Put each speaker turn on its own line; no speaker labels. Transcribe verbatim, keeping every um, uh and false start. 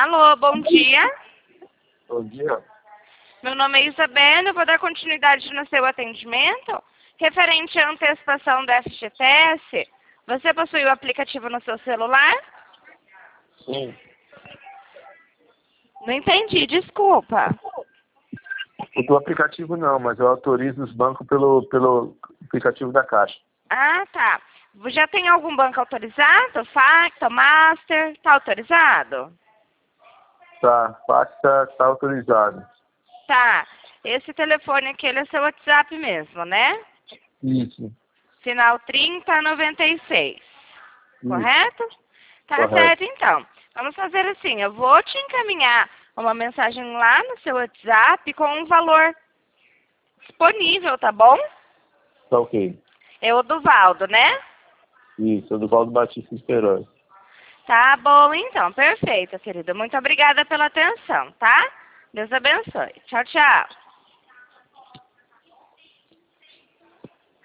Alô, bom dia.
Bom dia.
Meu nome é Isabela, eu vou dar continuidade no seu atendimento. Referente à antecipação do F G T S, você possui o aplicativo no seu celular?
Sim.
Não entendi, desculpa.
O do aplicativo não, mas eu autorizo os bancos pelo, pelo aplicativo da Caixa.
Ah, tá. Já tem algum banco autorizado? Facta, Master, tá autorizado?
Tá, Facta tá autorizado.
Tá. Esse telefone aqui, ele é seu WhatsApp mesmo, né?
Isso.
Final trinta noventa e seis.
Isso.
Correto? Tá
Correto.
certo, então. Vamos fazer assim, eu vou te encaminhar uma mensagem lá no seu WhatsApp com um valor disponível, tá bom?
Tá ok.
É o do Valdo, né?
Isso, é do Valdo Batista Esperões.
Tá bom, então. Perfeito, querido. Muito obrigada pela atenção, tá? Deus abençoe. Tchau, tchau.